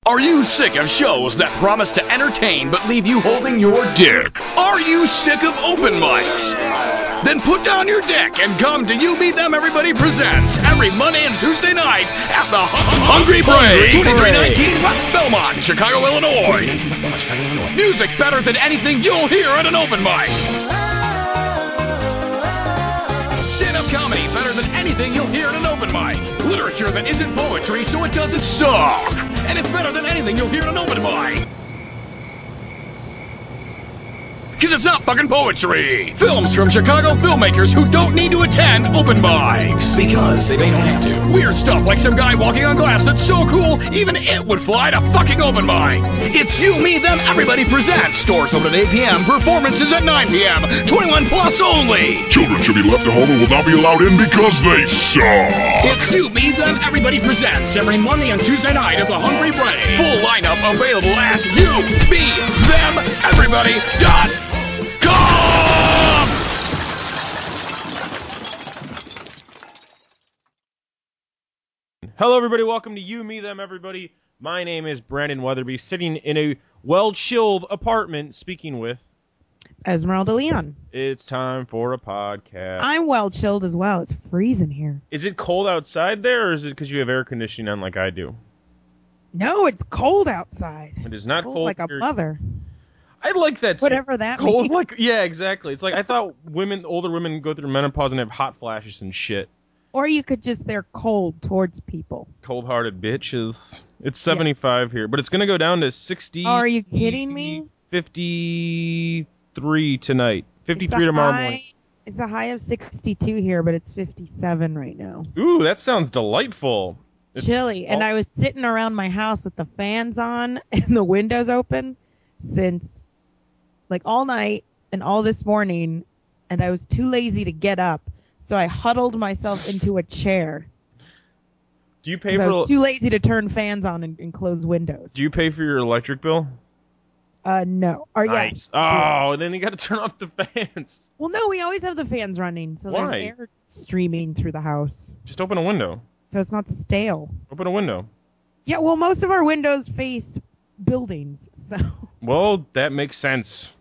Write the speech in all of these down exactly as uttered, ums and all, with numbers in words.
Are you sick of shows that promise to entertain but leave you holding your dick? Are you sick of open mics? Then put down your dick and come to You Meet Them Everybody Presents every Monday and Tuesday night at the Hungry Brave, twenty-three nineteen West Belmont, Chicago, Illinois. Music better than anything you'll hear at an open mic. Stand-up comedy better than anything you'll hear at an open mic. Literature that isn't poetry so it doesn't suck. And it's better than anything you'll hear at an open mic. Because it's not fucking poetry. Films from Chicago filmmakers who don't need to attend open mics. Because they don't have to. Weird stuff like some guy walking on glass that's so cool, even it would fly to fucking open mic. It's You, Me, Them, Everybody Presents. Doors open at eight p.m. Performances at nine p.m. twenty-one plus only. Children should be left at home and will not be allowed in because they suck. It's You, Me, Them, Everybody Presents every Monday and Tuesday night at the Hungry Brave. Full lineup available at You, Me, Them, Everybody dot com. Hello, everybody. Welcome to You, Me, Them, Everybody. My name is Brandon Weatherby, sitting in a well-chilled apartment, speaking with Esmeralda Leon. It's time for a podcast. I'm well chilled as well. It's freezing here. Is it cold outside there, or is it because you have air conditioning on like I do? No, it's cold outside. It is not cold, cold like a here. mother. I like that. Whatever that cold, means. like yeah, exactly. It's like I thought women, older women, go through menopause and have hot flashes and shit. Or you could just, they're cold towards people. Cold-hearted bitches. It's seventy-five yeah. here, but it's gonna go down to sixty. Oh, are you kidding me? fifty-three tonight. fifty-three tomorrow high, morning. It's a high of sixty-two here, but it's fifty-seven right now. Ooh, that sounds delightful. It's chilly. all- and I was sitting around my house with the fans on and the windows open since like all night and all this morning, and I was too lazy to get up, so I huddled myself into a chair. Do you pay for? I was too lazy to turn fans on and, and close windows. Do you pay for your electric bill? Uh, no. Or Nice. yes. Oh, and then you got to turn off the fans. Well, no, we always have the fans running, so Why? there's air streaming through the house, Just open a window. so it's not stale. Open a window. Yeah, well, most of our windows face buildings, so. Well, that makes sense.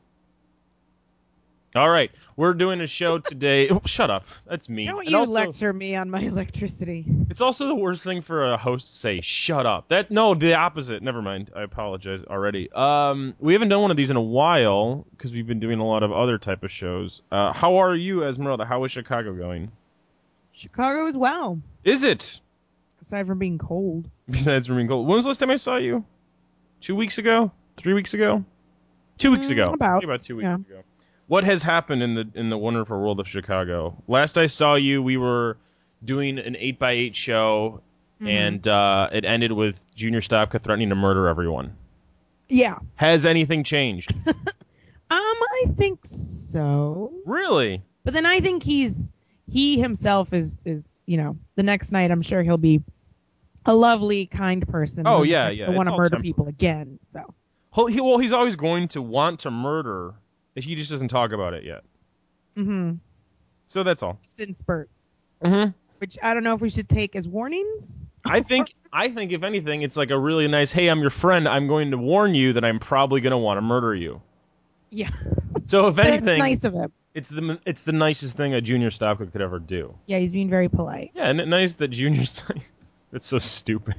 All right, we're doing a show today. Oh, shut up. That's mean. Don't And you also, lecture me on my electricity. It's also the worst thing for a host to say, shut up. That No, the opposite. Never mind. I apologize already. Um, we haven't done one of these in a while because we've been doing a lot of other type of shows. Uh, how are you, Esmeralda? How is Chicago going? Chicago as well, Is it? aside from being cold. Besides from being cold. When was the last time I saw you? Two weeks ago? Three weeks ago? Two weeks Mm, ago. about, Say about two weeks yeah. ago. What has happened in the in the wonderful world of Chicago? Last I saw you, we were doing an eight by eight show, Mm-hmm. and uh, it ended with Junior Stopka threatening to murder everyone. Yeah. Has anything changed? Um, I think so. Really? But then I think he's, he himself is, is, you know, the next night I'm sure he'll be a lovely, kind person. Oh, who yeah, gets yeah, To it's want to all murder temporary. people again, so. Well, he, well, he's always going to want to murder. He just doesn't talk about it yet. Mm-hmm. So that's all. Just in spurts. Mm-hmm. Which I don't know if we should take as warnings. I think, I think if anything, it's like a really nice, hey, I'm your friend. I'm going to warn you that I'm probably going to want to murder you. Yeah. So if That's anything, nice of him. it's the it's the nicest thing a Junior Stopka could ever do. Yeah, he's being very polite. Yeah, and it nice that Junior's nice. That's so stupid.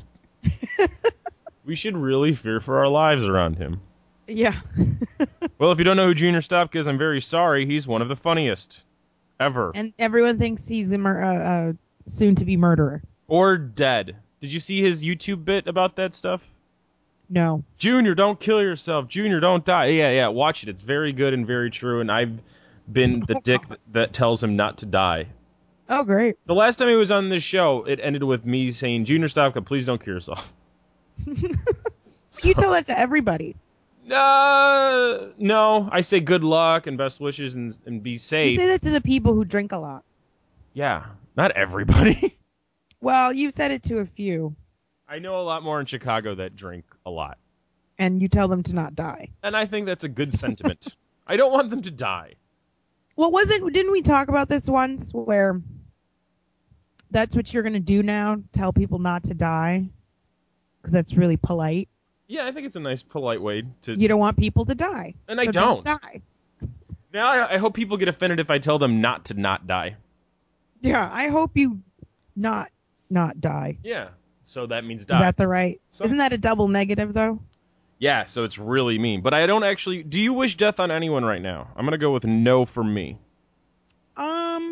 We should really fear for our lives around him. Yeah. Well, if you don't know who Junior Stopka is, I'm very sorry. He's one of the funniest ever. And everyone thinks he's a mur- uh, uh, soon-to-be murderer. Or dead. Did you see his YouTube bit about that stuff? No. Junior, don't kill yourself. Junior, don't die. Yeah, yeah, watch it. It's very good and very true, and I've been the dick that, that tells him not to die. Oh, great. The last time he was on this show, it ended with me saying, Junior Stopka, please don't kill yourself. You tell that to everybody. Uh, no, I say good luck and best wishes and, and be You safe. say that to the people who drink a lot. Yeah, not everybody. Well, you've said it to a few, I know a lot more in Chicago that drink a lot. and you tell them to not die. And I think that's a good sentiment. I don't want them to die. Well, wasn't didn't we talk about this once where that's what you're going to do now? Tell people not to die? Because that's really polite. Yeah, I think it's a nice, polite way to. You don't want people to die. And I so don't. die. Now I, I hope people get offended if I tell them not to not die. Yeah, I hope you not not die. Yeah, so that means die. Is that the right? Some- Isn't that a double negative though? Yeah, so it's really mean. But I don't actually. Do you wish death on anyone right now? I'm gonna go with no for me. Um,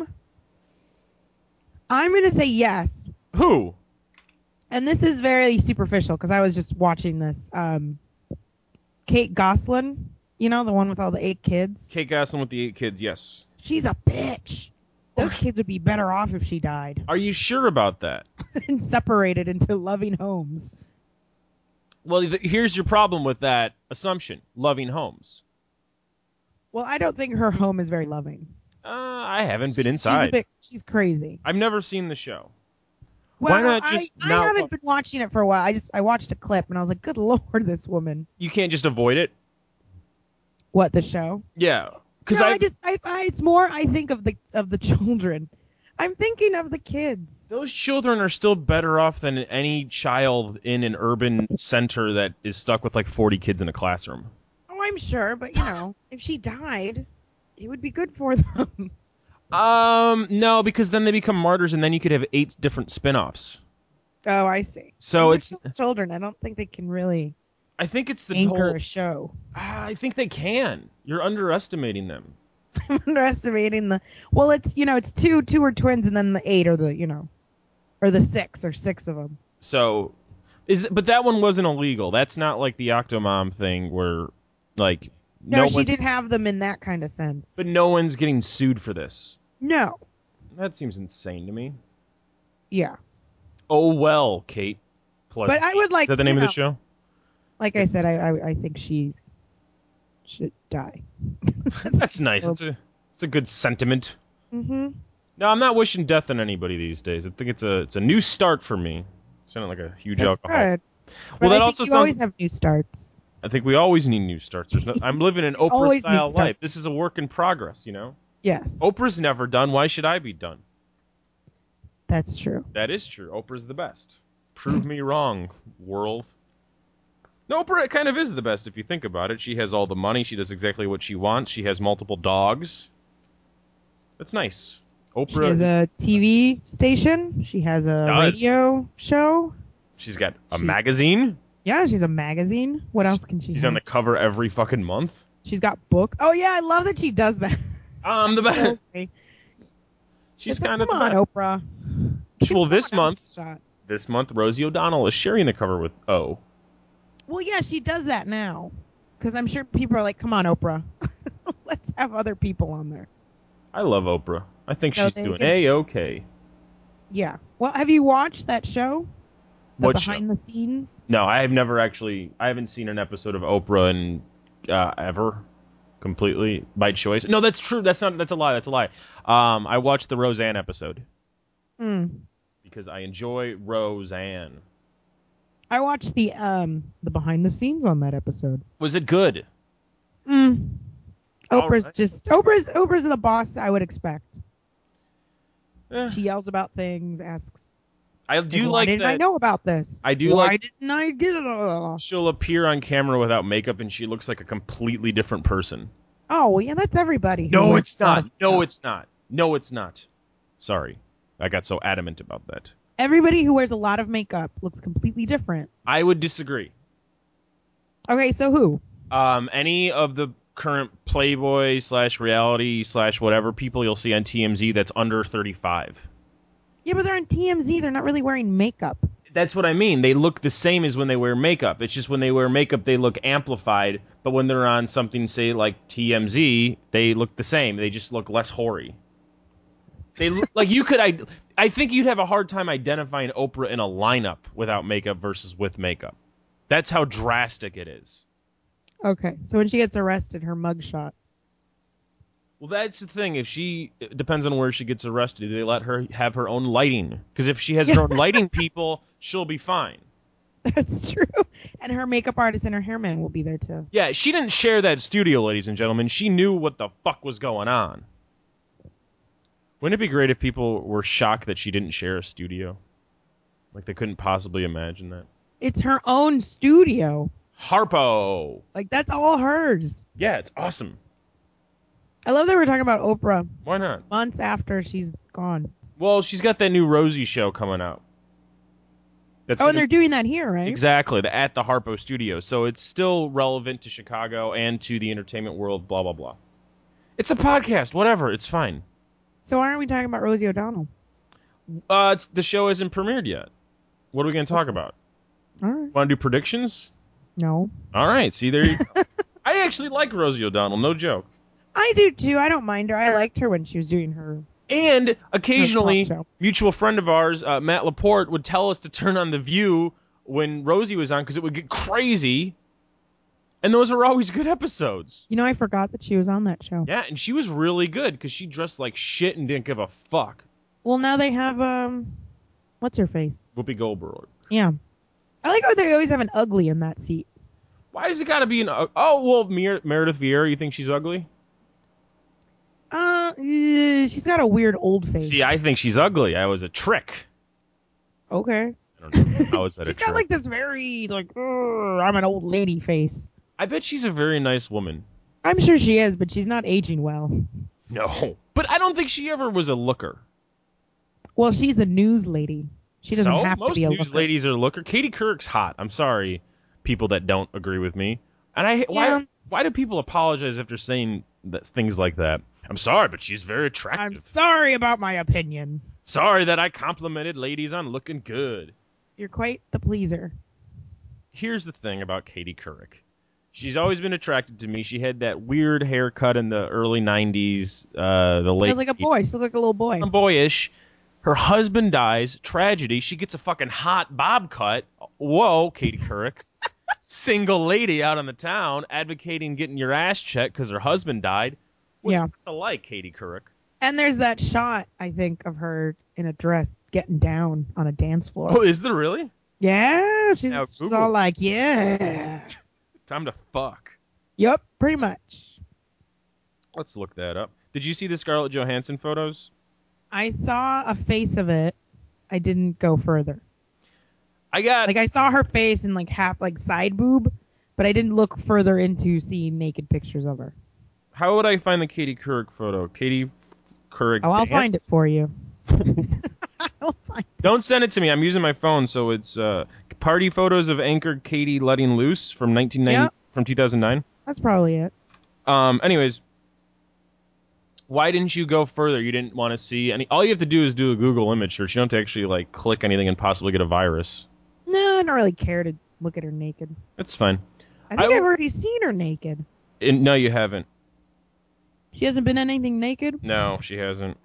I'm gonna say yes. Who? And this is very superficial because I was just watching this. Um, Kate Goslin, you know, the one with all the eight kids. Kate Gosselin with the eight kids. Yes. She's a bitch. Those kids would be better off if she died Are you sure about that? and separated into loving homes. Well, th- here's your problem with that assumption: loving homes. Well, I don't think her home is very loving. Uh, I haven't been She's- inside. She's a bit. She's crazy. I've never seen the show. Well, Why not I, just I not haven't wa- been watching it for a while. I just I watched a clip and I was like, good lord, this woman. You can't just avoid it. What, the show? Yeah, because No, I I just I, I it's more I think of the of the children. I'm thinking of the kids. those children are still better off than any child in an urban center that is stuck with like forty kids in a classroom. Oh, I'm sure, but you know, if she died, it would be good for them. Um, no, because then they become martyrs, and then you could have eight different spin-offs. Oh, I see. So Well, they're it's, still children. I don't think they can really I think it's the anchor whole. a show. Ah, I think they can. You're underestimating them. I'm underestimating the. Well, it's you know it's two two are twins and then the eight or the you know, or the six or six of them. So, is but that one wasn't illegal. That's not like the Octomom thing where, like, No, no she one, did have them in that kind of sense. but no one's getting sued for this. No. That seems insane to me. Yeah. Oh well, Kate. Plus, But I would like is that the to, name you of the know, show? Like I said, I I, I think she's should die. That's nice. It's a it's a good sentiment. Mm-hmm. No, I'm not wishing death on anybody these days. I think it's a it's a new start for me. Sounded like a huge That's alcohol. good. Well, But that I also think you sounds. always have new starts. I think we always need new starts. There's no, I'm living an Oprah Always new style starts. life. This is a work in progress, you know. Yes, Oprah's never done. Why should I be done? that's true. That is true. Oprah's the best. Prove me wrong, world. No, Oprah kind of is the best if you think about it. She has all the money. She does exactly what she wants. She has multiple dogs. That's nice. Oprah. She has a T V station. She has a does. radio show. She's got a She- magazine. Yeah, she's a magazine. What else can she She's have? on the cover every fucking month. She's got books. Oh yeah, I love that she does that. I'm the best. Kills me. She's It's like, kind of come the on, best. Oprah. Well, Give this someone month, else a shot. this month, Rosie O'Donnell is sharing the cover with O. Well, yeah, she does that now. Because I'm sure people are like, come on, Oprah. Let's have other people on there. I love Oprah. I think So she's there you doing go. A-okay. Yeah. Well, have you watched that show? The What show? behind the scenes? No, I have never actually. I haven't seen an episode of Oprah in uh, ever, completely by choice. No, that's true. That's not. That's a lie. That's a lie. Um, I watched the Roseanne episode Hmm. because I enjoy Roseanne. I watched the um the behind the scenes on that episode. Was it good? Hmm. All Oprah's right. just Oprah's Oprah's the boss I would expect. Eh, She yells about things, asks, I do why like didn't that. I know about this? I do Why like- didn't I get it? all? She'll appear on camera without makeup, and she looks like a completely different person. Oh, well, yeah, that's everybody. who No, likes it's not. stuff. No, it's not. No, it's not. Sorry, I got so adamant about that. Everybody who wears a lot of makeup looks completely different. I would disagree. Okay, so who? Um, any of the current Playboy slash reality slash whatever people you'll see on T M Z that's under thirty-five. Yeah, but they're on T M Z. They're not really wearing makeup. That's what I mean. They look the same as when they wear makeup. It's just when they wear makeup, they look amplified. But when they're on something, say, like T M Z, they look the same. They just look less hoary. They look, like you could. I, I think you'd have a hard time identifying Oprah in a lineup without makeup versus with makeup. That's how drastic it is. Okay, so when she gets arrested, her mugshot. Well, that's the thing. If she it depends on where she gets arrested, do they let her have her own lighting? Because if she has her own lighting people, she'll be fine. That's true. And her makeup artist and her hairman will be there too. Yeah, she didn't share that studio, ladies and gentlemen. She knew what the fuck was going on. Wouldn't it be great if people were shocked that she didn't share a studio? Like they couldn't possibly imagine that. It's her own studio. Harpo. Like, that's all hers. Yeah, it's awesome. I love that we're talking about Oprah Why not? months after she's gone. Well, she's got that new Rosie show coming out. That's Oh, gonna- and they're doing that here, right? Exactly, the, at the Harpo Studio. So it's still relevant to Chicago and to the entertainment world, blah, blah, blah. It's a podcast, whatever, it's fine. So why aren't we talking about Rosie O'Donnell? Uh, it's, the show isn't premiered yet. What are we going to talk about? All right. Want to do predictions? No. All right, see, there you go. I actually like Rosie O'Donnell, no joke. I do, too. I don't mind her. I liked her when she was doing her... And occasionally, Her talk show. mutual friend of ours, uh, Matt Laporte, would tell us to turn on The View when Rosie was on because it would get crazy. And those were always good episodes. You know, I forgot that she was on that show. Yeah, and she was really good because she dressed like shit and didn't give a fuck. Well, now they have, um... what's her face? Whoopi Goldberg. Yeah. I like how they always have an ugly in that seat. Why does it got to be an... Uh, oh, well, Mer- Meredith Vieira, you think she's ugly? Uh, eh, she's got a weird old face. See, I think she's ugly. I was a trick. Okay. I don't know. How was that She's a got trick? like this very, like, "Ugh, I'm an old lady face. I bet she's a very nice woman. I'm sure she is, but she's not aging well. No. But I don't think she ever was a looker. Well, she's a news lady. She doesn't so, have to most be a news looker. ladies are looker. Katie Couric's hot. I'm sorry, people that don't agree with me. And I Yeah. why why do people apologize after saying that, things like that? I'm sorry, but she's very I'm attractive. sorry about my opinion. Sorry that I complimented ladies on looking good. You're quite the pleaser. Here's the thing about Katie Couric. She's always been attracted to me. She had that weird haircut in the early nineties, uh, the She late was like a boy. She looked like a little boy. boyish. Her husband dies. Tragedy. She gets a fucking hot bob cut. Whoa, Katie Couric. Single lady out in the town advocating getting your ass checked because her husband died. What's Yeah. not to like, Katie Couric? And there's that shot, I think, of her in a dress getting down on a dance floor. Oh, is there really? Yeah, she's, Now, she's Google. all like, yeah. Time to fuck. Yep, pretty much. Let's look that up. Did you see the Scarlett Johansson photos? I saw a face of it. I didn't go further. I got Like, I saw her face and, like, half, like, side boob, but I didn't look further into seeing naked pictures of her. How would I find the Katie Couric photo? Katie Couric. Oh, I'll dance? find it for you. I'll find it. Don't send it to me. I'm using my phone, so it's uh, party photos of anchor Katie letting loose from nineteen ninety Yep. from two thousand nine. That's probably it. Um. Anyways, why didn't you go further? You didn't want to see any. All you have to do is do a Google image search. You don't have to actually like click anything and possibly get a virus. No, I don't really care to look at her naked. It's fine. I I think I w- have already seen her naked. And, no, you haven't. She hasn't been anything naked. No, she hasn't.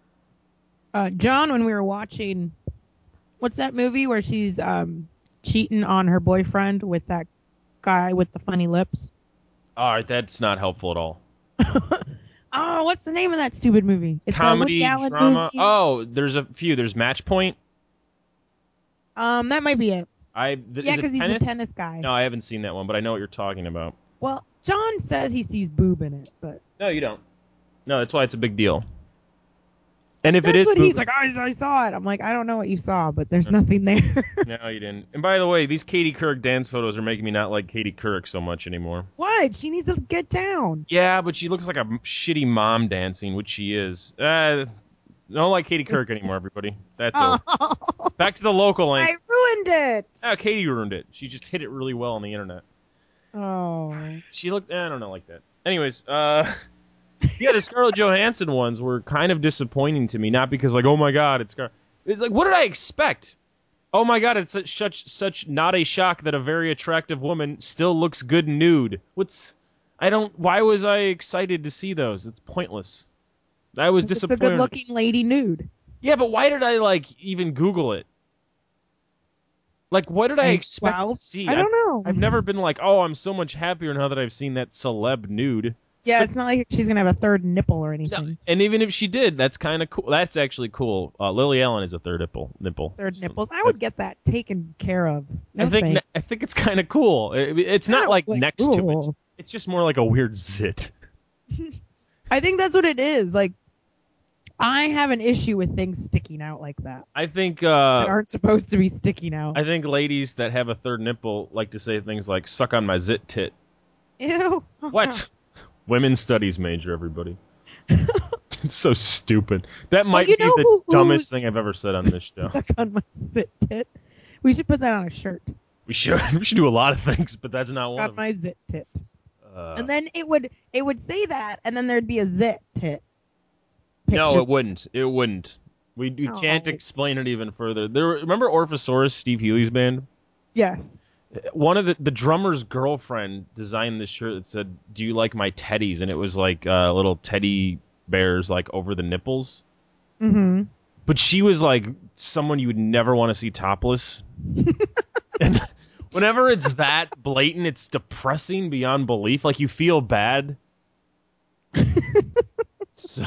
Uh, John, when we were watching, what's that movie where she's um, cheating on her boyfriend with that guy with the funny lips? All right, that's not helpful at all. Oh, what's the name of that stupid movie? It's Comedy, a Woody Allen drama. movie. Oh, there's a few. There's Match Point. Um, that might be it. I th- Yeah, is it because he's tennis? the tennis guy. No, I haven't seen that one, but I know what you're talking about. Well, John says he sees boob in it, but No, you don't. No, that's why it's a big deal. And if that's it is, what boob- he's like. I, I saw it. I'm like, I don't know what you saw, but there's nothing there. No, you didn't. And by the way, these Katie Couric dance photos are making me not like Katie Couric so much anymore. What? She needs to get down. Yeah, but she looks like a shitty mom dancing, which she is. Uh, don't like Katie Couric anymore, everybody. That's all. Oh, Back to the local I link. ruined it. Oh, Katie ruined it. She just hit it really well on the internet. Oh. She looked. I don't know, like that. Anyways, uh, yeah, the Scarlett Johansson ones were kind of disappointing to me. Not because like, oh my god, it's Scar. It's like, what did I expect? Oh my god, it's such such such not a shock that a very attractive woman still looks good nude. What's? I don't. Why was I excited to see those? It's pointless. I was It's a disappointed. good-looking lady nude. Yeah, but why did I like even Google it? Like, what did I And, expect well, to see? I don't I've- know. I've never been like, oh, I'm so much happier now that I've seen that celeb nude. Yeah, it's not like she's gonna have a third nipple or anything. And even if she did, that's kind of cool. That's actually cool. Uh, Lily Allen is a third nipple. Nipple. Third So nipples. I would that's- get that taken care of. No I think thanks. I think it's kind of cool. It- it's I not don't like like- next to it. ooh. It's just more like a weird zit. I think that's what it is. Like, I have an issue with things sticking out like that I think that uh, aren't supposed to be sticking out. I think ladies that have a third nipple like to say things like "suck on my zit tit." Ew. What? Women's studies major, everybody. It's so stupid. That might you be know the who- dumbest who's- thing I've ever said on this show. Suck on my zit tit. We should put that on a shirt. We should we should do a lot of things, but that's not one On of them. my zit tit. Uh, And then it would it would say that, and then there'd be a zit tit. no, picture. it wouldn't. It wouldn't. We, we can't Oh. explain it even further. There, remember Orphosaurus, Steve Healy's band? Yes. One of the the drummer's girlfriend designed this shirt that said, "Do you like my teddies?" And it was like uh, little teddy bears like over the nipples. Mm-hmm. But she was like someone you would never want to see topless. And whenever it's that blatant, it's depressing beyond belief. Like you feel bad. So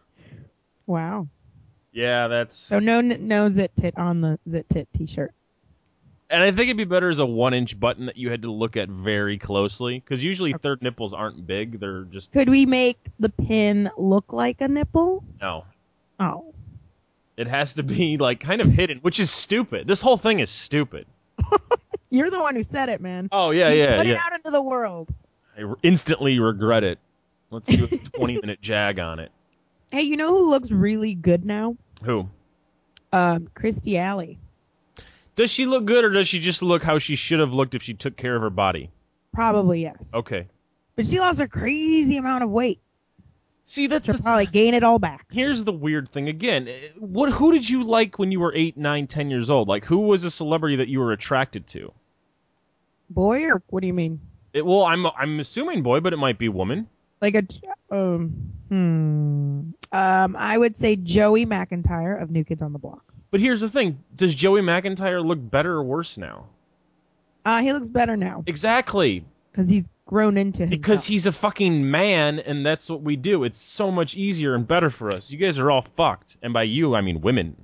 Wow. yeah, that's. So no no zit tit on the zit tit t-shirt. And I think it'd be better as a one-inch button that you had to look at very closely, because usually third nipples aren't big; they're just Could we make the pin look like a nipple? no. Oh. It has to be like kind of hidden, which is stupid. This whole thing is stupid. You're the one who said it, man. Oh yeah, You yeah, put yeah. it out into the world. I re- instantly regret it. Let's do a twenty-minute jag on it. Hey, you know who looks really good now? Who? Um, Christy Alley. Does she look good, or does she just look how she should have looked if she took care of her body? Probably yes. Okay. But she lost a crazy amount of weight. See, that's She'll the probably gain it all back. Here's the weird thing again. Eh, What? Who did you like when you were eight, nine, ten years old? Like, who was a celebrity that you were attracted to? Boy, or what do you mean? It, well, I'm I'm assuming boy, but it might be woman. Like a um hmm um I would say Joey McIntyre of New Kids on the Block. But here's the thing: does Joey McIntyre look better or worse now? Uh, he looks better now Exactly, because he's grown into himself. because he's a fucking man, and that's what we do. It's so much easier and better for us. You guys are all fucked, and by you, I mean women.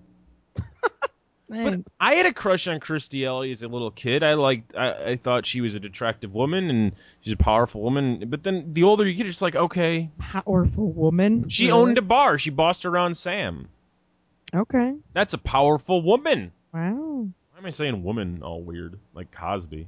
But Thanks. I had a crush on Christy Alley as a little kid. I liked. I, I thought she was an attractive woman, and she's a powerful woman. But then the older you get, it's like, okay, Powerful woman. she Really? owned a bar. She bossed around Sam. Okay. That's a powerful woman. Wow. Why am I saying woman all weird, like Cosby?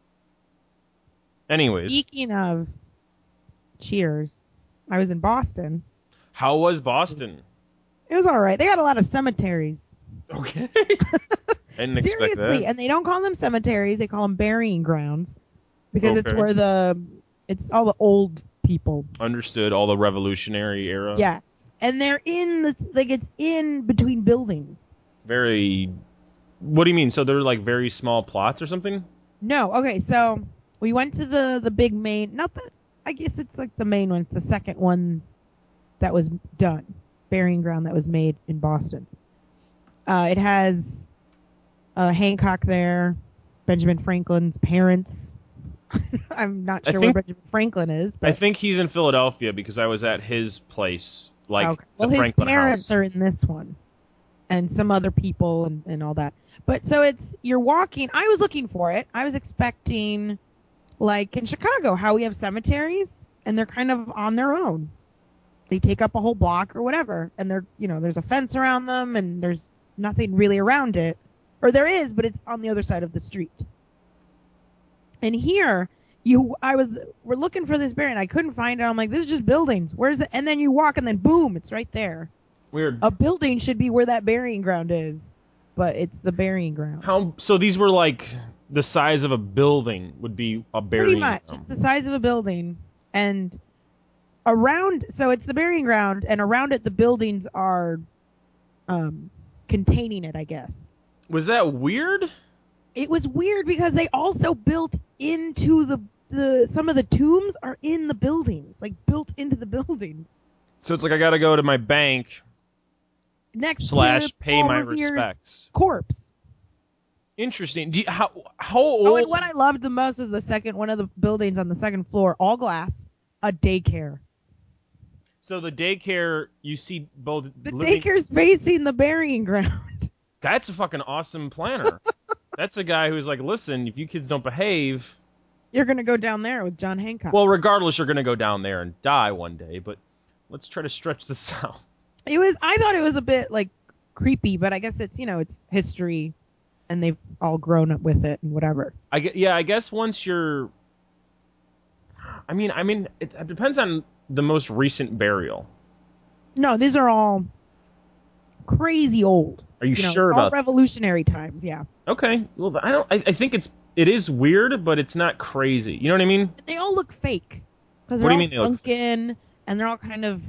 Anyways, Speaking of Cheers, I was in Boston. how was Boston? It was all right. They got a lot of cemeteries. Okay. I didn't expect Seriously, that. and they don't call them cemeteries; they call them burying grounds because it's Okay. where the it's all the old people. Understood. All the Revolutionary era. Yes, and they're in the like it's in between buildings. Very. What do you mean? So they're like very small plots or something? No, okay, so we went to the the big main. Not the. I guess it's like the main one. It's the second one that was done, burying ground that was made in Boston. Uh, it has uh, Hancock there, Benjamin Franklin's parents. I'm not I sure think- where Benjamin Franklin is, but I think he's in Philadelphia because I was at his place, like okay. Well, the his Franklin parents house. are in this one, and some other people and, and all that. But so it's you're walking. I was looking for it. I was expecting, like in Chicago, how we have cemeteries and they're kind of on their own. They take up a whole block or whatever, and they're you know there's a fence around them and there's nothing really around it, or there is, but it's on the other side of the street. And here, you, I was, we're looking for this building. I couldn't find it. I'm like, this is just buildings. Where's the? And then you walk, and then boom, it's right there. Weird. A building should be where that burying ground is, but it's the burying ground. How? So these were like the size of a building would be a burying Pretty much, ground. it's the size of a building, and around. So it's the burying ground, and around it, the buildings are, um, containing it. I guess. Was that weird? It was weird because they also built into the the some of the tombs are in the buildings, like built into the buildings. So it's like I got to go to my bank Next slash to pay Paul my Revere's respects. corpse. Interesting. Do you, how how old? Oh, and what I loved the most was the second one of the buildings on the second floor, all glass, a daycare. So the daycare, you see both. The living- daycare's facing the burying ground. That's a fucking awesome planner. That's a guy who's like, listen, if you kids don't behave, You're gonna go down there with John Hancock. well, regardless, you're gonna go down there and die one day. But let's try to stretch this out. It was. I thought it was a bit like creepy, but I guess it's you know it's history, and they've all grown up with it and whatever. I gue- yeah, I guess once you're, I mean, I mean, it, it depends on the most recent burial. No, these are all crazy old. Are you, You know, sure all about? revolutionary times? Yeah, Okay, well, I don't. I, I think it's it is weird, but it's not crazy. You know what I mean? they all look fake because What they're do you all mean they look sunken and they're all kind of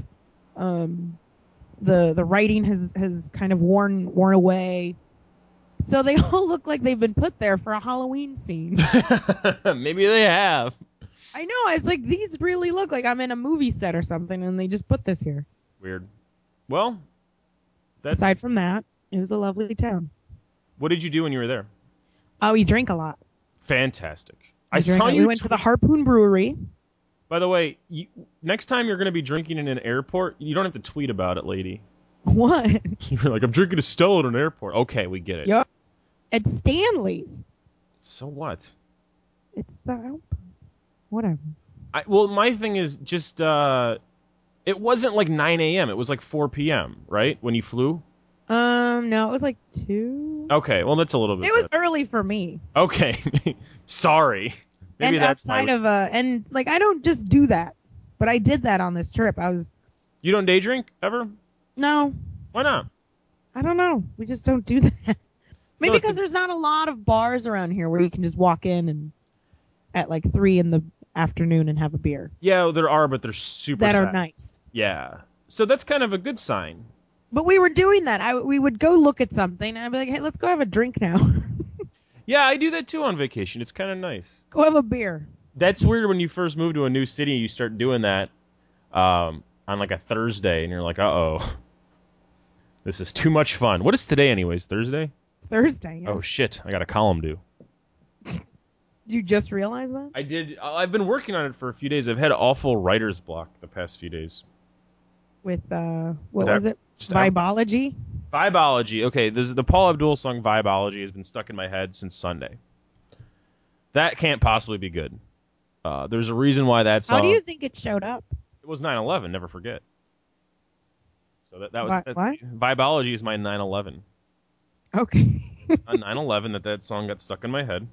um the the writing has has kind of worn worn away. So they all look like they've been put there for a Halloween scene. Maybe they have. I know. I was like, these really look like I'm in a movie set or something, and they just put this here. Weird. Well, that's. Aside from that, it was a lovely town. What did you do when you were there? Oh, we drank a lot. Fantastic. We I drank saw a- you. We went to the Harpoon Brewery. By the way, you, next time you're going to be drinking in an airport, you don't have to tweet about it, lady. What? You're like, I'm drinking a Stella at an airport. Okay, we get it. Yep. At Stanley's. So what? It's the Alp. Whatever. I, well, my thing is just, uh, it wasn't like nine a.m. It was like four p.m., right? When you flew? Um, no, it was like two. Okay, well, that's a little bit It was better. early for me. Okay. Sorry. Maybe and that's outside my... of uh, and like I don't just do that, but I did that on this trip. I was You don't day drink ever? no, Why not? I don't know. We just don't do that. Maybe No, it's because a- there's not a lot of bars around here where you can just walk in and at like three in the afternoon and have a beer Yeah, there are, but they're super that are sad. nice. Yeah. So that's kind of a good sign. But we were doing that. I we would go look at something and I'd be like, hey, let's go have a drink now. Yeah, I do that too on vacation. It's kind of nice. Go have a beer. That's weird when you first move to a new city, you start doing that um, on like a Thursday, and you're like, uh-oh. This is too much fun. What is today anyways? Thursday? It's Thursday. Yeah. Oh, shit. I got a column due. Did you just realize that? I did. I've been working on it for a few days. I've had awful writer's block the past few days. With uh, what That- was it? just out- Vibology. Vibology. Okay, this is the Paul Abdul song Vibology has been stuck in my head since Sunday. That can't possibly be good. Uh, there's a reason why that song... How do you think it showed up? It was nine eleven, never forget. So that, that was... Vi- that- what? Vibology is my nine eleven. Okay. On nine eleven that that song got stuck in my head.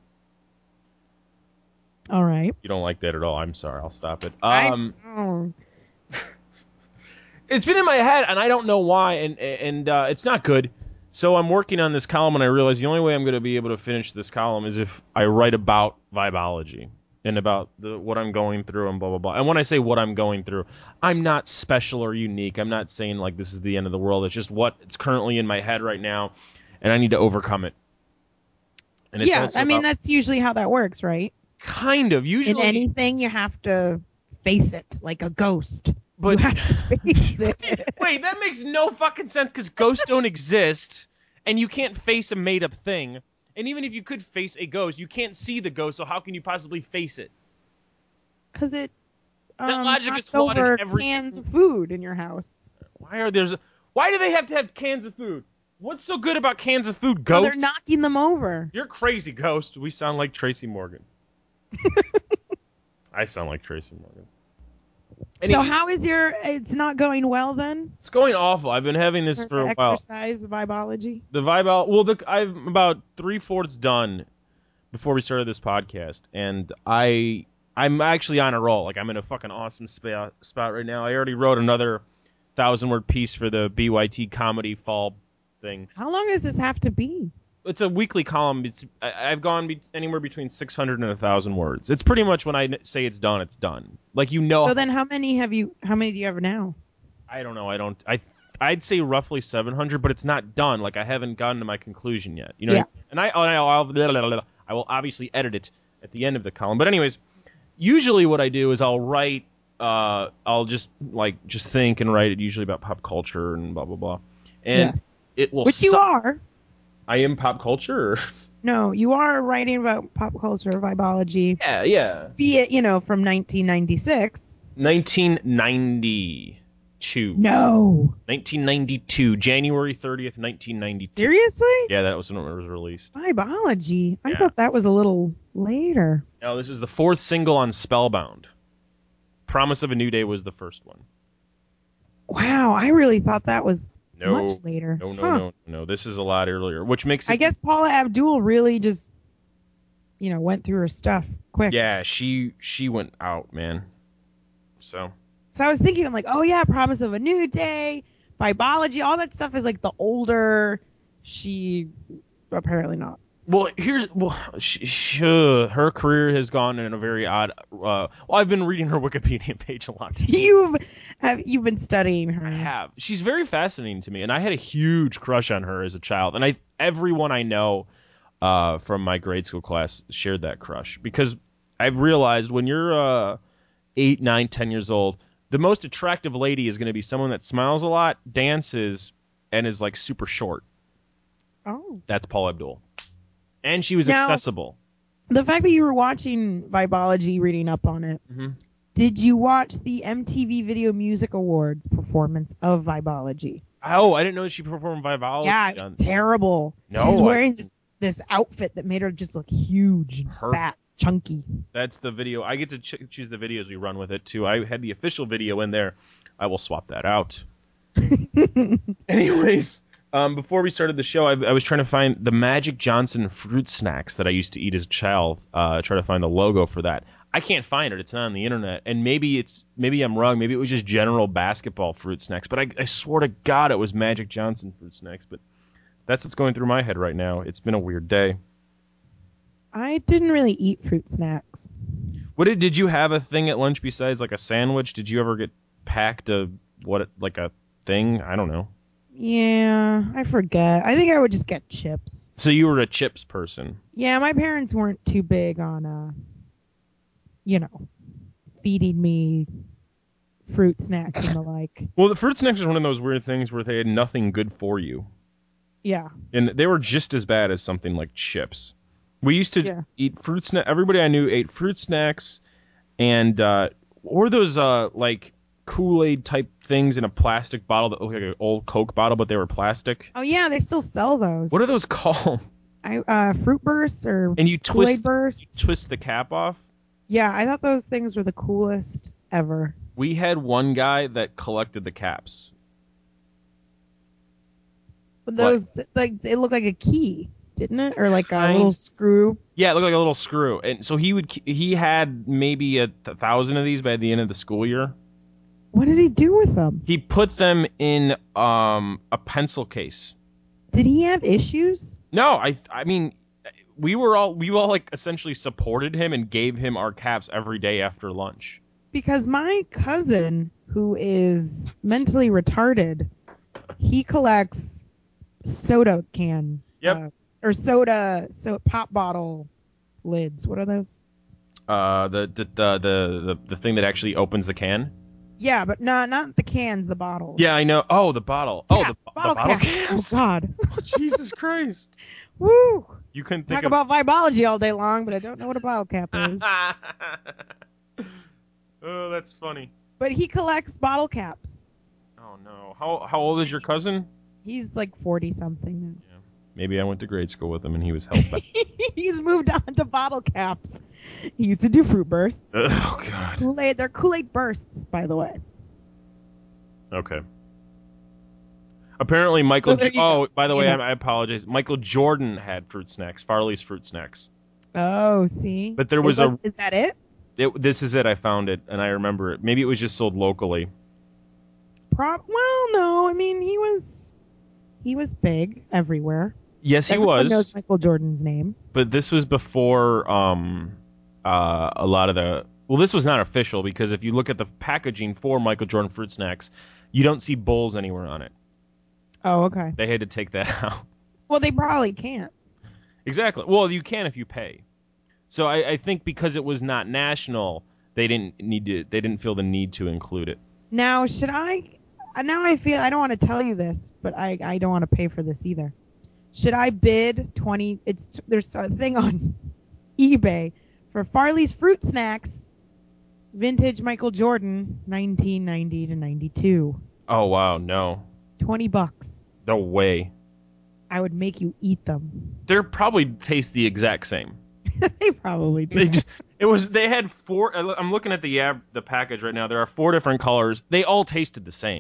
All right. You don't like that at all. I'm sorry. I'll stop it. I- Um, oh. it's been in my head, and I don't know why, and and uh, it's not good. So I'm working on this column, and I realize the only way I'm going to be able to finish this column is if I write about vibology and about the, what I'm going through and blah, blah, blah. And when I say what I'm going through, I'm not special or unique. I'm not saying, like, this is the end of the world. It's just what's currently in my head right now, and I need to overcome it. And it's Yeah, also I mean about- that's usually how that works, right? kind of. Usually, In anything, you have to face it like a ghost. But- you have to face it. Wait, that makes no fucking sense because ghosts don't exist, and you can't face a made-up thing. And even if you could face a ghost, you can't see the ghost, so how can you possibly face it? Because it um, That logic knocks is flawed in over every- cans of food in your house. Why are there? Why do they have to have cans of food? What's so good about cans of food, Oh, ghosts? they're knocking them over. You're crazy, Ghost. We sound like Tracy Morgan. I sound like Tracy Morgan. So Anyway, how is your? It's not going well then. it's going awful. I've been having this For for the a while. exercise vibology. The vibe out. Well, the, I'm about three fourths done before we started this podcast, and I I'm actually on a roll. Like I'm in a fucking awesome spot spot right now. I already wrote another thousand word piece for the B Y T comedy fall thing. How long does this have to be? It's a weekly column. It's I, I've gone be, anywhere between six hundred and a thousand words. It's pretty much when I n- say it's done, it's done. Like you know. So then, how many have you? How many do you have now? I don't know. I don't. I I'd say roughly seven hundred, but it's not done. Like I haven't gotten to my conclusion yet. You know. Yeah. And I and I'll, I'll blah, blah, blah, blah. I will obviously edit it at the end of the column. But anyways, usually what I do is I'll write. Uh, I'll just like just think and write it usually about pop culture and blah blah blah. And Yes. it will. Which you su- are. I am pop culture. Or? No, you are writing about pop culture, vibology, Yeah, yeah. be it, you know, from nineteen ninety-six. nineteen ninety-two. No. nineteen ninety-two, January thirtieth, nineteen ninety-two. Seriously? Yeah, that was when it was released. Vibology? I Yeah. thought that was a little later. No, this was the fourth single on Spellbound. Promise of a New Day was the first one. Wow, I really thought that was No, much later. no, no, Huh. no, no. This is a lot earlier, which makes it. I guess Paula Abdul really just, you know, went through her stuff quick. Yeah, she she went out, man. So. So I was thinking, I'm like, oh yeah, Promise of a New Day, Bibology, all that stuff is like the older. She apparently not. Well, here's well, she, she, uh, her career has gone in a very odd. Uh, well, I've been reading her Wikipedia page a lot. You've have you've been studying her. I have. She's very fascinating to me, and I had a huge crush on her as a child. And I, everyone I know uh, from my grade school class shared that crush because I've realized when you're uh, eight, nine, ten years old, the most attractive lady is going to be someone that smiles a lot, dances, and is like super short. Oh. That's Paula Abdul. And she was Now, accessible. The fact that you were watching Vibology, reading up on it, Mm-hmm. did you watch the M T V Video Music Awards performance of Vibology? Oh, I didn't know she performed Vibology. Yeah, it was on- terrible. No, She's I- wearing this, this outfit that made her just look huge and Perfect. fat, chunky. That's the video. I get to ch- choose the videos we run with it, too. I had the official video in there. I will swap that out. Anyways, um, before we started the show, I, I was trying to find the Magic Johnson fruit snacks that I used to eat as a child. Uh, try to find the logo for that. I can't find it. It's not on the internet. And maybe it's maybe I'm wrong. Maybe it was just general basketball fruit snacks. But I, I swore to God it was Magic Johnson fruit snacks. But that's what's going through my head right now. It's been a weird day. I didn't really eat fruit snacks. What did did you have a thing at lunch besides like a sandwich? Did you ever get packed a what like a thing? I don't know. Yeah, I forget. I think I would just get chips. So you were a chips person. Yeah, my parents weren't too big on, uh, you know, feeding me fruit snacks and the like. Well, the fruit snacks is one of those weird things where they had nothing good for you. Yeah. And they were just as bad as something like chips. We used to Yeah. eat fruit snacks. Everybody I knew ate fruit snacks and, uh, or those, uh, like Kool-Aid type things in a plastic bottle that looked like an old Coke bottle, but they were plastic. Oh yeah, they still sell those. What are those called? I uh, Fruit Bursts or And you Kool-Aid twist, you Bursts. twist the cap off. Yeah, I thought those things were the coolest ever. We had one guy that collected the caps. But those like they look like a key, didn't it? Or like a Kind- little screw. Yeah, it looked like a little screw. And so he would he had maybe a th- thousand of these by the end of the school year. What did he do with them? He put them in um, a pencil case. Did he have issues? No, I I mean, we were all we all like essentially supported him and gave him our caps every day after lunch. Because my cousin, who is mentally retarded, he collects soda can. Yep. Uh, or soda, so pop bottle lids. What are those? Uh, the the the the the, the thing that actually opens the can. Yeah, but not not the cans, the bottles. Yeah, I know. Oh, the bottle. Oh, the, Caps, the bottle, bottle caps. caps. Oh God. Jesus Christ. Woo. You couldn't think Talk of about vibology all day long, but I don't know what a bottle cap is. Oh, that's funny. But he collects bottle caps. Oh no. How how old is your cousin? He's like forty something Yeah. Maybe I went to grade school with him and he was held back. now. He's moved on to bottle caps. He used to do fruit bursts. Oh God. Kool-Aid, they're Kool-Aid bursts, by the way. Okay. Apparently, Michael. So there you oh, go. by the You way, know. I, I apologize. Michael Jordan had fruit snacks, Farley's fruit snacks. Oh, see. But there was is, a- Is that it? It, this is it. I found it, and I remember it. Maybe it was just sold locally. Pro- well, no. I mean, he was he was big everywhere. Yes, he Everyone was. knows Michael Jordan's name. But this was before um, uh, a lot of the. Well, this was not official because if you look at the packaging for Michael Jordan fruit snacks, you don't see Bulls anywhere on it. Oh, okay. They had to take that out. Well, they probably can't. Exactly. Well, you can if you pay. So I, I think because it was not national, they didn't need to. They didn't feel the need to include it. Now, should I? uh, Now I feel I don't want to tell you this, but I I don't want to pay for this either. Should I bid twenty? It's there's a thing on eBay for Farley's fruit snacks, vintage Michael Jordan, nineteen ninety to ninety-two. Oh wow, no, Twenty bucks. no way. I would make you eat them. They're probably taste the exact same. They probably do. They just, it was they had four. I'm looking at the ab, the package right now. There are four different colors. They all tasted the same.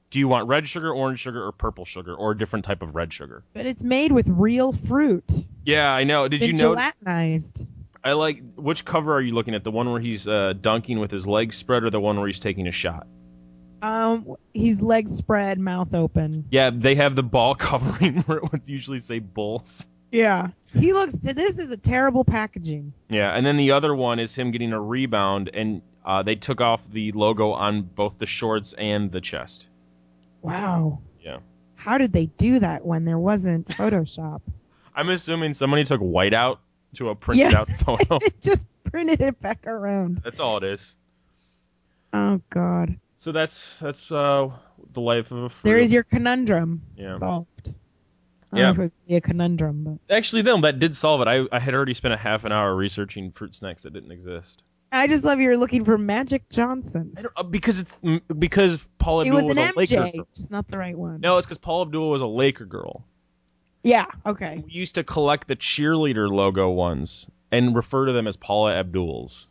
Do you want red sugar, orange sugar, or purple sugar, or a different type of red sugar? But it's made with real fruit. Yeah, I know. Did Been you know? gelatinized. I like. Which cover are you looking at? The one where he's uh, dunking with his legs spread, or the one where he's taking a shot? Um, he's legs spread, mouth open. Yeah, they have the ball covering where it would usually say Bulls. Yeah. He looks. This is a terrible packaging. Yeah, and then the other one is him getting a rebound, and uh, they took off the logo on both the shorts and the chest. Wow. Yeah. How did they do that when there wasn't Photoshop? I'm assuming somebody took whiteout to a printed Yeah. out photo. Just printed it back around. That's all it is. Oh God. So that's that's uh, the life of a fruit. There is your conundrum Yeah. solved. I don't Yeah. know if it was really a conundrum, but Actually, no, that did solve it. I, I had already spent a half an hour researching fruit snacks that didn't exist. I just love you're looking for Magic Johnson. I don't, uh, because it's mm, because Paul It Abdul was an a M Laker J, girl. just not the right one. No, it's because Paul Abdul was a Laker girl. Yeah. Okay. We used to collect the cheerleader logo ones and refer to them as Paula Abduls.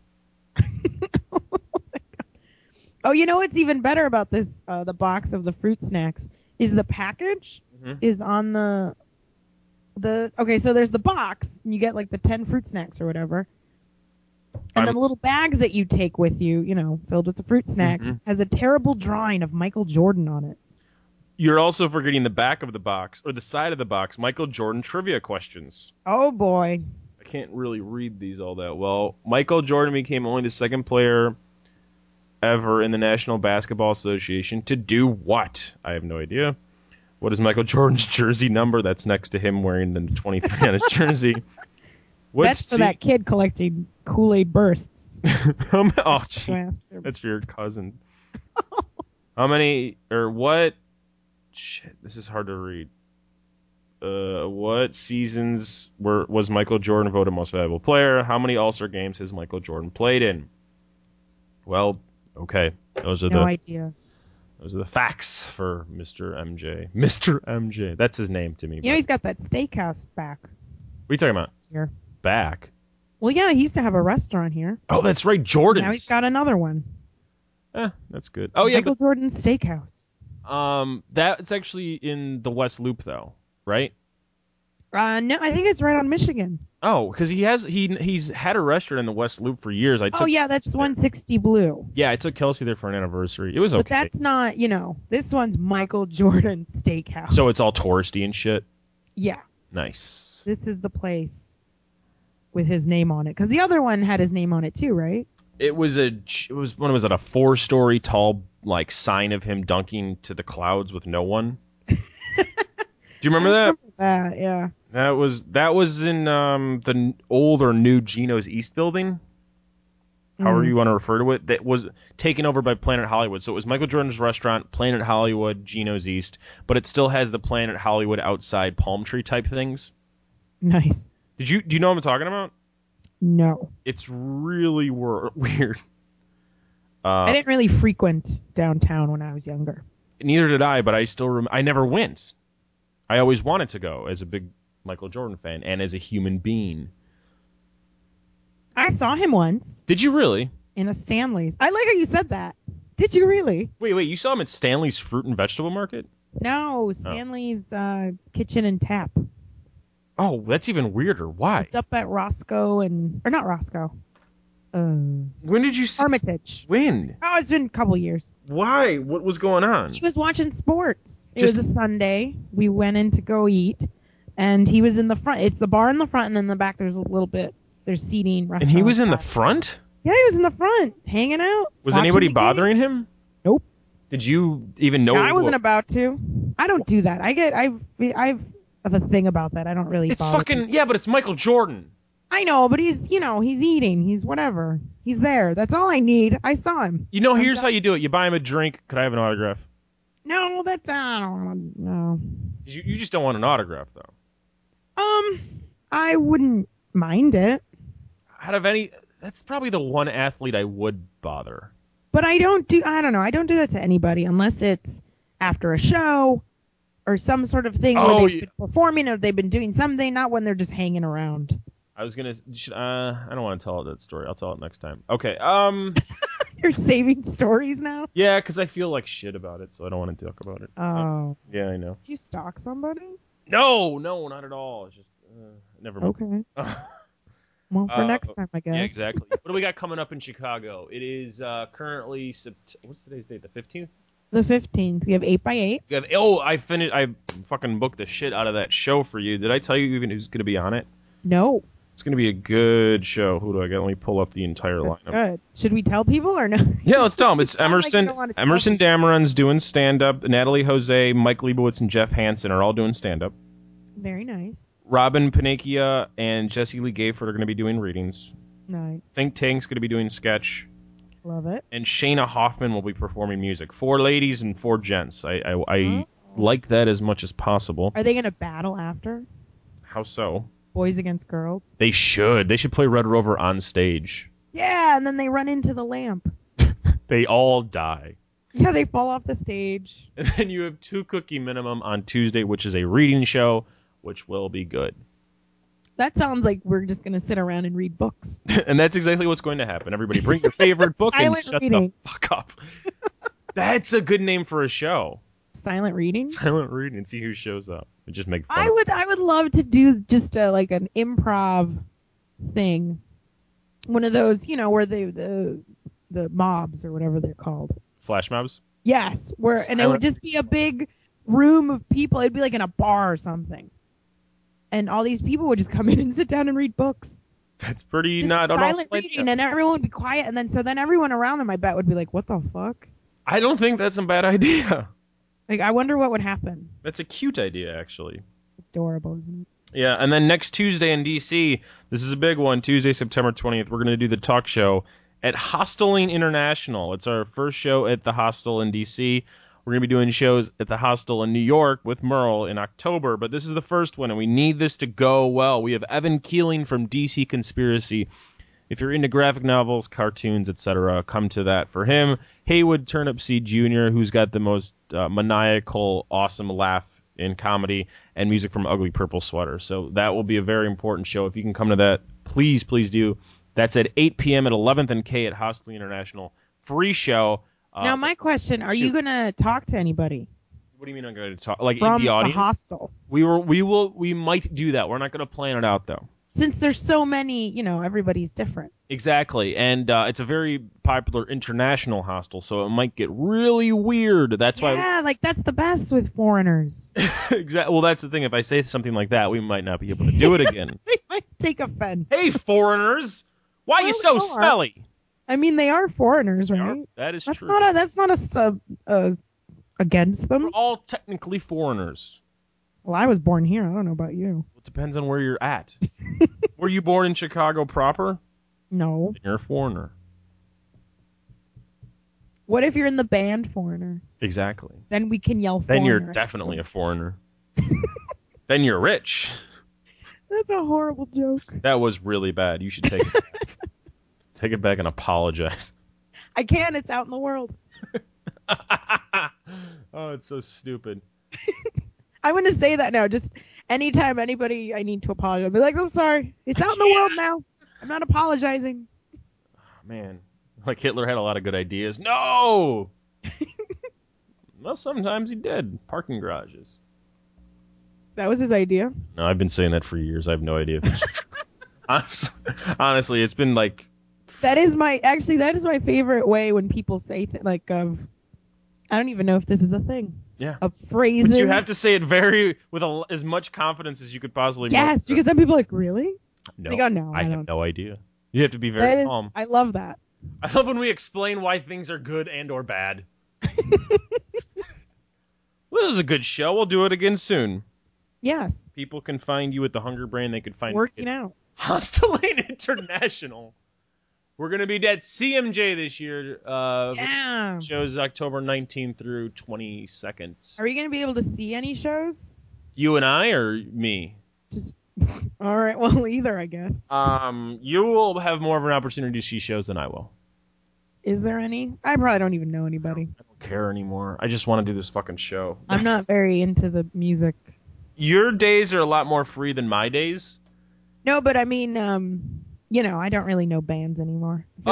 Oh, you know what's even better about this? Uh, the box of the fruit snacks is the package Mhm. is on the the. Okay, so there's the box, and you get like the ten fruit snacks or whatever, and I'm- then the little bags that you take with you, you know, filled with the fruit snacks, Mhm. has a terrible drawing of Michael Jordan on it. You're also forgetting the back of the box or the side of the box. Michael Jordan trivia questions. Oh boy. I can't really read these all that well. Michael Jordan became only the second player ever in the National Basketball Association to do what? I have no idea. What is Michael Jordan's jersey number? That's next to him wearing the twenty-three on his jersey. What's That's for that kid collecting Kool-Aid bursts. oh, Just to jeez. ask him. That's for your cousin. How many, or what? Shit, this is hard to read. Uh, what seasons were was Michael Jordan voted most valuable player? How many All-Star games has Michael Jordan played in? Well, okay, those are No the idea. those are the facts for Mister M J. Mister M J, that's his name to me. You know but- he's got that steakhouse back what are you talking about? here. Back? Well, yeah, he used to have a restaurant here. Oh, that's right, Jordan. Now he's got another one. Eh, that's good. Oh yeah, Michael Jordan's Steakhouse. but um, that's actually in the West Loop though, right? Uh, no, I think it's right on Michigan. Oh, because he has he he's had a restaurant in the West Loop for years. I took Oh yeah, that's Kelsey there. one sixty Blue. Yeah, I took Kelsey there for an anniversary. It was But okay. that's not, you know, this one's Michael Jordan's Steakhouse. So it's all touristy and shit. yeah, Nice. this is the place with his name on it. Because the other one had his name on it too, right? It was a it was when was it a four story tall like sign of him dunking to the clouds with no one. Do you remember I that? remember that, yeah. That was that was in um, the n- old or new Geno's East building. However Mm. you want to refer to it, that was taken over by Planet Hollywood. So it was Michael Jordan's restaurant, Planet Hollywood, Geno's East, but it still has the Planet Hollywood outside palm tree type things. Nice. Did you do you know what I'm talking about? No. It's really wor- weird. Uh, I didn't really frequent downtown when I was younger. neither did I, but I still rem- I never went. I always wanted to go as a big Michael Jordan fan and as a human being. I saw him once Did you really? in a Stanley's. I like how you said that. Did you really? Wait, wait, you saw him at Stanley's Fruit and Vegetable Market? No, Stanley's uh, Kitchen and Tap. Oh, that's even weirder. Why? It's up at Roscoe and or not Roscoe. Uh, When did you see? Armitage. When? Oh, it's been a couple years. Why? What was going on? He was watching sports. It Just- was a Sunday. We went in to go eat, and he was in the front. It's the bar in the front, and in the back there's a little bit. There's seating. And he was in the restaurant front? Yeah, he was in the front, hanging out. Was watching anybody the game. bothering him? Nope. Did you even know? No, I wasn't what- about to. I don't do that. I get. I've. I've. have a thing about that. I don't really. It's bother fucking people. yeah, but it's Michael Jordan. I know, but he's. You know, he's eating. He's whatever. He's there. That's all I need. I saw him. You know, I'm here's done. how you do it. You buy him a drink. Could I have an autograph? No, that's. I don't want to. No. You, you just don't want an autograph, though. Um, I wouldn't mind it, Out of any, that's probably the one athlete I would bother. but I don't do. I don't know. I don't do that to anybody unless it's after a show or some sort of thing Oh, where they've you- been performing or they've been doing something. Not when they're just hanging around. I was gonna. Should, uh, I don't want to tell that story. I'll tell it next time. Okay. Um. You're saving stories now? Yeah, because I feel like shit about it, so I don't want to talk about it. Oh. Yeah, I know. Did you stalk somebody? No, no, not at all. It's just uh, never mind. Okay. Well, for Uh, next time, I guess. Yeah, exactly. What do we got coming up in Chicago? It is uh, currently Sept- what's today's date? The fifteenth. The fifteenth. We have eight by eight. We have, oh, I finished. I fucking booked the shit out of that show for you. Did I tell you even who's going to be on it? No. It's going to be a good show. Who do I get? Let me pull up the entire That's lineup. good. Should we tell people or no? Yeah, let's tell them. It's Sounds like you Emerson. don't wanna tell Emerson people. Dameron's doing stand up. Natalie Jose, Mike Leibowitz, and Jeff Hansen are all doing stand up. Very nice. Robin Panicchia and Jesse Lee Gayford are going to be doing readings. Nice. Think Tank's going to be doing sketch. Love it. And Shayna Hoffman will be performing music. Four ladies and four gents. I I, I Oh. like that as much as possible. Are they going to battle after? How so? Boys against girls? They should. They should play Red Rover on stage. Yeah, and then they run into the lamp. They all die. Yeah, they fall off the stage. And then you have Two Cookie Minimum on Tuesday, which is a reading show, which will be good. That sounds like we're just going to sit around and read books. And that's exactly what's going to happen. Everybody bring your favorite book and Silent shut reading. the fuck up. That's a good name for a show. Silent reading? Silent reading and see who shows up. And just make fun I of would I would love to do just a, like an improv thing. One of those, you know, where they the the mobs or whatever they're called. flash mobs. Yes, where and it would Silent- just be a big room of people. It'd be like in a bar or something. And all these people would just come in and sit down and read books. That's pretty Just not an silent awful reading, idea. and everyone would be quiet, and then so then everyone around them, I bet, would be like, "What the fuck?" I don't think that's a bad idea. Like, I wonder what would happen. That's a cute idea, actually. It's adorable, isn't it? Yeah, and then next Tuesday in D C, this is a big one, Tuesday, September twentieth, we're going to do the talk show at Hosteling International. It's our first show at the Hostel in D C. We're going to be doing shows at the Hostel in New York with Merle in October, but this is the first one, and we need this to go well. We have Evan Keeling from D C Conspiracy. If you're into graphic novels, cartoons, et cetera, come to that. For him, Haywood Turnipseed Junior, who's got the most uh, maniacal, awesome laugh in comedy, and music from Ugly Purple Sweater. So that will be a very important show. If you can come to that, please, please do. That's at eight p.m. at eleventh and K at Hostel International. Free show. Uh, Now, my question: Are you shoot. gonna talk to anybody What do you mean I'm going to talk? Like from in the the audience? hostel? we were, we will, we might do that. We're not going to plan it out though. Since there's so many, you know, everybody's different. Exactly, and uh, it's a very popular international hostel, so it might get really weird. That's Yeah, like that's the best with foreigners. why. Exactly. Well, that's the thing. If I say something like that, we might not be able to do it again. They might take offense. Hey, foreigners! Why are you Well, so they are. smelly? I mean, they are foreigners, They right? are- That is That's true. not a that's not a sub uh, against them. We're all technically foreigners. Well, I was born here. I don't know about you. It depends on where you're at. Were you born in Chicago proper? No. Then you're a foreigner. What if you're in the band Foreigner? Exactly. Then we can yell Then Foreigner. you're definitely a foreigner. Then you're rich. That's a horrible joke. That was really bad. You should take it back. Take it back and apologize. I can. It's out in the world. Oh, it's so stupid. I'm going to say that now. Just anytime anybody I need to apologize, I'll be like, I'm sorry. It's out in the world now. I'm not apologizing. Man, like Hitler had a lot of good ideas. No! Well, sometimes he did. Parking garages. That was his idea. No, I've been saying that for years. I have no idea if it's true. honestly, honestly, it's been like... That is my, actually, that is my favorite way when people say, th- like, of, I don't even know if this is a thing. Yeah. Of phrases. But you have to say it very, with a, as much confidence as you could possibly Yes, muster. because then people are like, really? No, They go, no, I, I have don't. no idea. You have to be That very is, calm. I love that. I love when we explain why things are good and or bad. Well, this is a good show. We'll do it again soon. Yes. People can find you at the Hunger Brain. They can find Working it out. Hosteling International. We're going to be at C M J this year. Uh, Yeah. Shows October nineteenth through twenty-second. Are you going to be able to see any shows? You and I or me? Just, all right. Well, either, I guess. Um, you will have more of an opportunity to see shows than I will. Is there any? I probably don't even know anybody. I don't care anymore. I just want to do this fucking show. I'm not very into the music. Your days are a lot more free than my days. No, but I mean, um, you know, I don't really know bands anymore. I feel Oh, like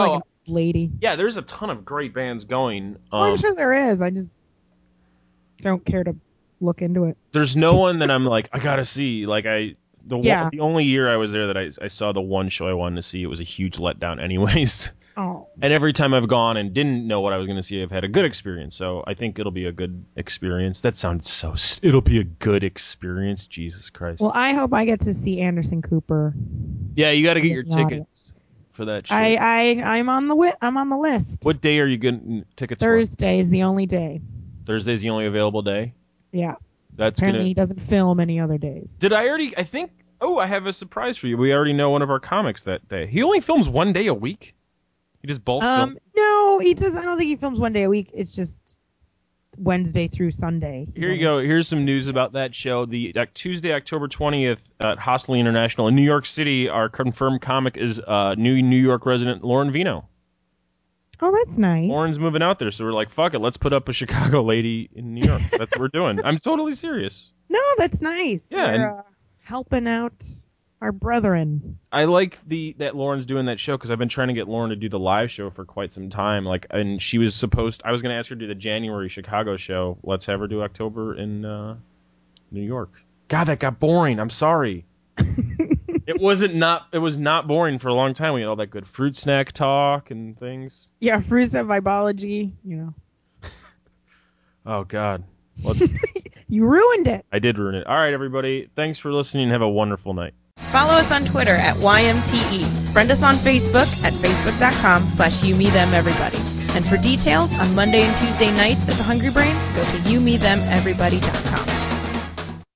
lady. Yeah, there's a ton of great bands going. Um, Oh, I'm sure there is. I just don't care to look into it. There's no one that I'm like, I gotta see. Like I, the one, Yeah. the only year I was there that I, I saw the one show I wanted to see, it was a huge letdown, anyways. Oh. And every time I've gone and didn't know what I was going to see, I've had a good experience. So I think it'll be a good experience. That sounds so. s- It'll be a good experience. Jesus Christ. Well, I hope I get to see Anderson Cooper. yeah, you got to get your in the audience. tickets for that shit. I, I, I'm on the wi- I'm on the list. What day are you getting tickets Thursday is the only day. for? Thursday's the only available day. Yeah. That's Apparently gonna. he doesn't film any other days. Did I already? I think. Oh, I have a surprise for you. We already know one of our comics that day. He only films one day a week. He just bulk Um, film. no, he does. I don't think he films one day a week. It's just Wednesday through Sunday. He's Here you only- go. Here's some news about that show. The uh, Tuesday, October twentieth at Hostley International in New York City. Our confirmed comic is uh, new New York resident Lauren Vino. Oh, that's nice. Lauren's moving out there, so we're like, fuck it, let's put up a Chicago lady in New York. That's what we're doing. I'm totally serious. No, that's nice. Yeah, We're, and- uh, helping out our brethren. I like the that Lauren's doing that show because I've been trying to get Lauren to do the live show for quite some time. Like, and she was supposed. I was going to ask her to do the January Chicago show. Let's have her do October in uh, New York. God, that got boring. I'm sorry. It wasn't not. It was not boring for a long time. We had all that good fruit snack talk and things. Yeah, fruits of vibology. You know, Oh God, Let's, you ruined it. I did ruin it. All right, everybody. Thanks for listening. Have a wonderful night. Follow us on Twitter at Y M T E. Friend us on Facebook at facebook.com slash you, me, them, everybody. And for details on Monday and Tuesday nights at the Hungry Brain, go to you, me, them, everybody dot com.